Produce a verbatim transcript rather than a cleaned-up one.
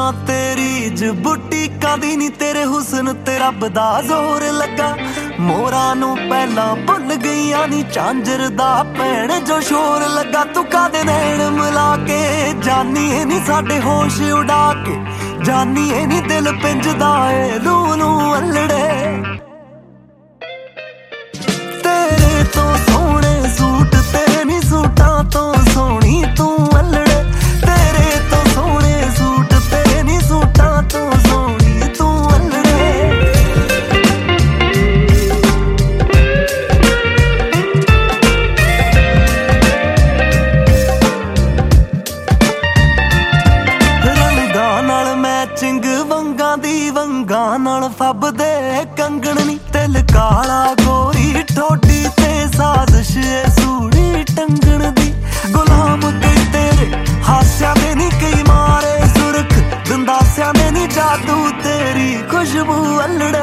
तेरी ज बुटीकां दी नी तेरे हुस्न ते रब दा जोर लगा। मोरां नू पहला भुल गईयां नी झांजर दा भैण जो शोर लगा। तू कादे नैन मिला के जानी है नी साडे होश उड़ा के, जानी है नी दिल पिंजदा ए लू नू अल्लड़े। तेरे तो सोहणे सूट तेरे नी सूटां तो सोहणी तू अल्लड़े। तेरे तो सोहणे सूट तेरे नी सूटां तो सोहणी तू अल्लड़े। रंगां नाल मैचिंग वंगां दी वंगां नाल फबदे कंगण नी। तिल काला गोरी ठोडी ते साजिश ए सूड़ी टंगण दी। गुलाम कई तेरे हास्या दे नी कई मारे सुरख, दंदासिया दे नी जादू तेरी खुशबू अल्लड़े।